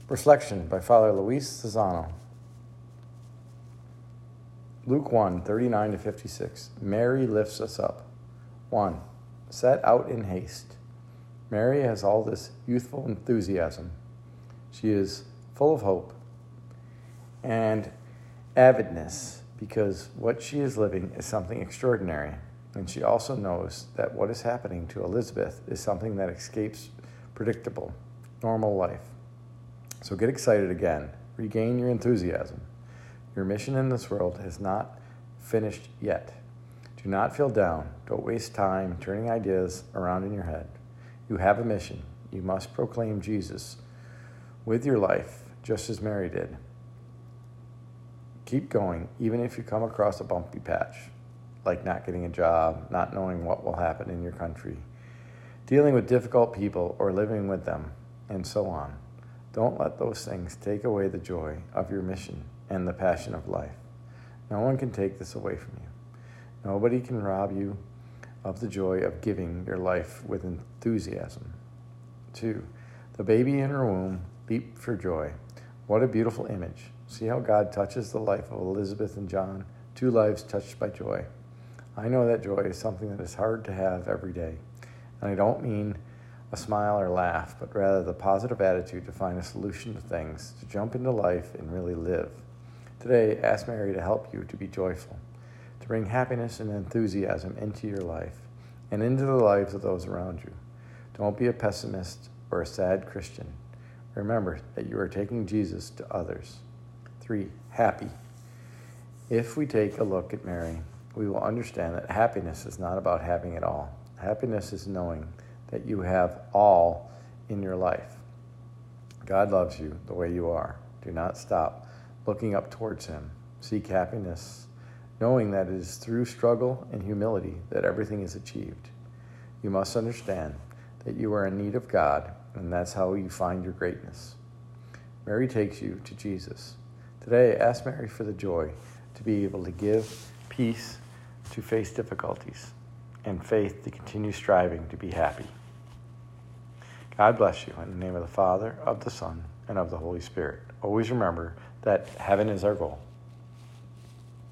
Reflection by Father Luis Cesano. Luke 1, 39-56. Mary lifts us up. 1. Set out in haste. Mary has all this youthful enthusiasm. She is full of hope and avidness because what she is living is something extraordinary. And she also knows that what is happening to Elizabeth is something that escapes predictable, normal life. So get excited again. Regain your enthusiasm. Your mission in this world has not finished yet. Do not feel down. Don't waste time turning ideas around in your head. You have a mission. You must proclaim Jesus with your life, just as Mary did. Keep going, even if you come across a bumpy patch, like not getting a job, not knowing what will happen in your country, dealing with difficult people or living with them, and so on. Don't let those things take away the joy of your mission and the passion of life. No one can take this away from you. Nobody can rob you of the joy of giving your life with enthusiasm. 2. The baby in her womb leaped for joy. What a beautiful image. See how God touches the life of Elizabeth and John, 2 lives touched by joy. I know that joy is something that is hard to have every day. And I don't mean a smile or laugh, but rather the positive attitude to find a solution to things, to jump into life and really live. Today, ask Mary to help you to be joyful, to bring happiness and enthusiasm into your life and into the lives of those around you. Don't be a pessimist or a sad Christian. Remember that you are taking Jesus to others. 3. Happy. If we take a look at Mary, we will understand that happiness is not about having it all. Happiness is knowing that you have all in your life. God loves you the way you are. Do not stop looking up towards him. Seek happiness, knowing that it is through struggle and humility that everything is achieved. You must understand that you are in need of God, and that's how you find your greatness. Mary takes you to Jesus. Today, ask Mary for the joy to be able to give peace to face difficulties and faith to continue striving to be happy. God bless you in the name of the Father, of the Son, and of the Holy Spirit. Always remember that heaven is our goal.